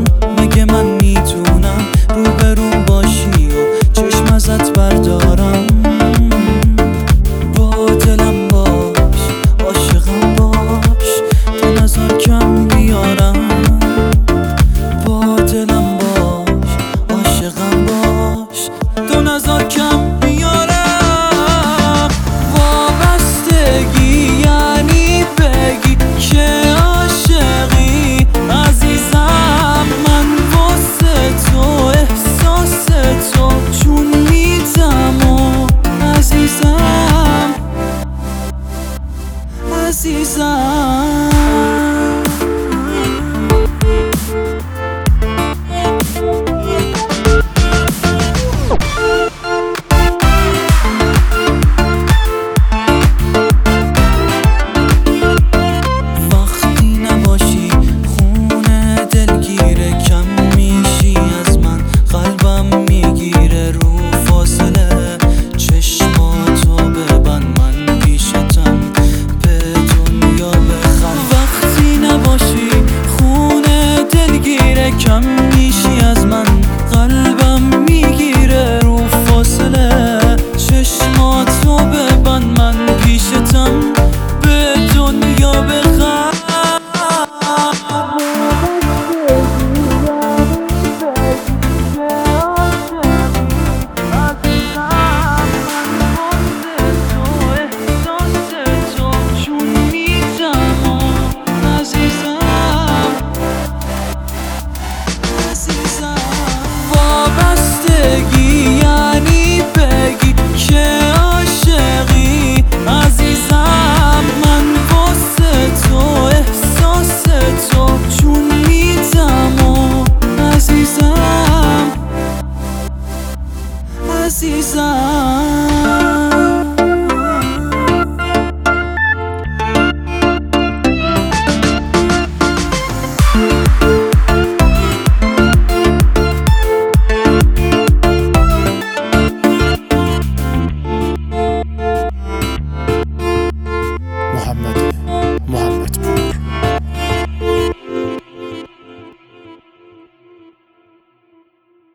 مگه من میتونم روبرو باشی و چشم ازت بردارم؟ با دلم باش، عاشقم باش، تو نظر کم بیارم. با دلم باش، عاشقم باش، تو نظر کم بیارم. وابستگی یعنی بگی که عاشقی عزیزم. من واسه تو احساس تو جون میدم و عزیزم عزیزم. وقتی نباشی خونه دلگیره، کم میشی از من قلبم میگیره. رو فاصله چشماتو ببند، من پیشتم به دنیا بخند. وقتی نباشی خونه دلگیره، کم